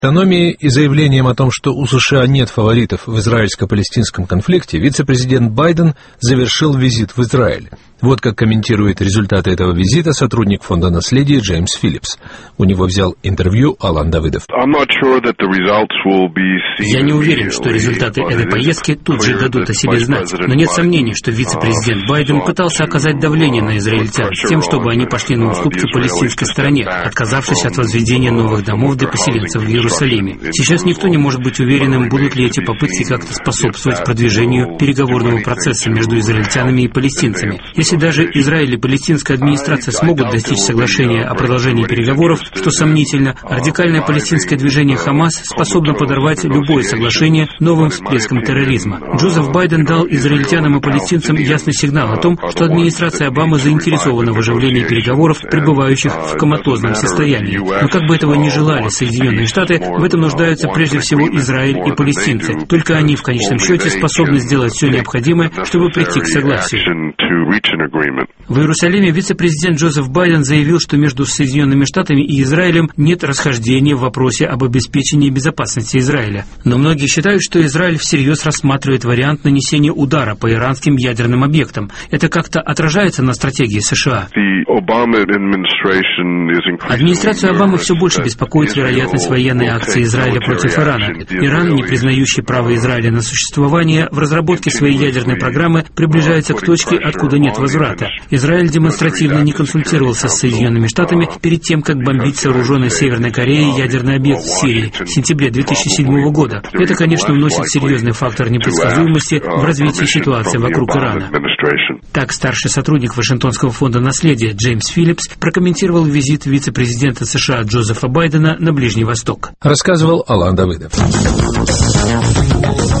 автономии и заявлением о том, что у США нет фаворитов в израильско-палестинском конфликте, вице-президент Байден завершил визит в Израиль. Вот как комментирует результаты этого визита сотрудник Фонда наследия Джеймс Филлипс. У него взял интервью Алан Давыдов. Я не уверен, что результаты этой поездки тут же дадут о себе знать. Но нет сомнений, что вице-президент Байден пытался оказать давление на израильтян с тем, чтобы они пошли на уступки палестинской стороне, отказавшись от возведения новых домов для поселенцев в Иерусалиме. Сейчас никто не может быть уверенным, будут ли эти попытки как-то способствовать продвижению переговорного процесса между израильтянами и палестинцами. Если даже Израиль и палестинская администрация смогут достичь соглашения о продолжении переговоров, что сомнительно, радикальное палестинское движение «Хамас» способно подорвать любое соглашение новым всплеском терроризма. Джозеф Байден дал израильтянам и палестинцам ясный сигнал о том, что администрация Обамы заинтересована в оживлении переговоров, пребывающих в коматозном состоянии. Но как бы этого ни желали Соединенные Штаты, в этом нуждаются прежде всего Израиль и палестинцы. Только они в конечном счете способны сделать все необходимое, чтобы прийти к согласию. В Иерусалиме вице-президент Джозеф Байден заявил, что между Соединенными Штатами и Израилем нет расхождения в вопросе об обеспечении безопасности Израиля. Но многие считают, что Израиль всерьез рассматривает вариант нанесения удара по иранским ядерным объектам. Это как-то отражается на стратегии США. Администрацию Обамы все больше беспокоит вероятность военной акции Израиля против Ирана. Иран, не признающий право Израиля на существование, в разработке своей ядерной программы приближается к точке, откуда нет возврата. Израиль демонстративно не консультировался с Соединенными Штатами перед тем, как бомбить сооруженный Северной Кореей ядерный объект в Сирии в сентябре 2007 года. Это, конечно, вносит серьезный фактор непредсказуемости в развитии ситуации вокруг Ирана. Так, старший сотрудник Вашингтонского фонда наследия Джеймс Филлипс прокомментировал визит вице-президента США Джозефа Байдена на Ближний Восток. Рассказывал Алан Давыдов.